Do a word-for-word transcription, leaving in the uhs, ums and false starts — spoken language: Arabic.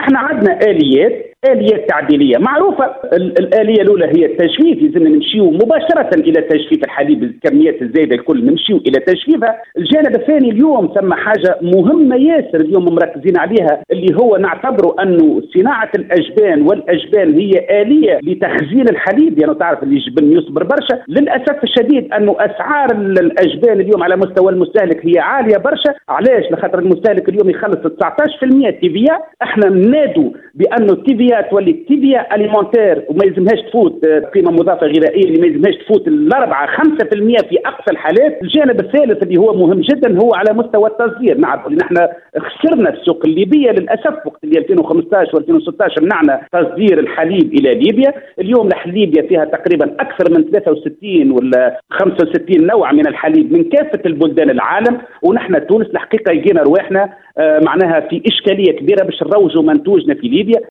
احنا عندنا اليات اليات تعديليه معروفه. الاليه الاولى هي التجفيف، لازم نمشيو مباشره الى تجفيف الحليب، الكميات الزايده الكل نمشيو الى تجفيفها. الجانب الثاني اليوم ثم حاجه مهمه ياسر اليوم مركزين عليها، اللي هو نعتبروا انه صناعه الاجبان والاجبان هي اليه لتخزين الحليب. يعني تعرف اللي الجبن يصبر برشا، للاسف الشديد انه اسعار الاجبان اليوم على مستوى المستهلك هي عاليه برشا. علاش؟ لخاطر المستهلك اليوم يخلص تسعطاش بالمئة تيفيا. احنا ننادوا بانه التيفيا تولي تيفيا اليمونتير وما يلزمهاش تفوت قيمه مضافه غذائيه، اللي ما يلزمهاش تفوت الاربعه خمسة بالمئة في اقصى الحالات. الجانب الثالث اللي هو مهم جدا هو على مستوى التصدير. نعرف ان احنا خسرنا السوق الليبيه للاسف وقت اللي ألفين وخمسطاش وألفين وستطاش منعنا تصدير الحليب الى ليبيا. اليوم ليبيا فيها تقريبا اكثر من ثلاثة وستين ولا خمسة وستين نوع من الحليب من كافه البلدان العالم، ونحن تونس الحقيقه يجينا رواحنا آه معناها في اشكاليه كبيره باش نروجوا منتوجنا في ليبيا.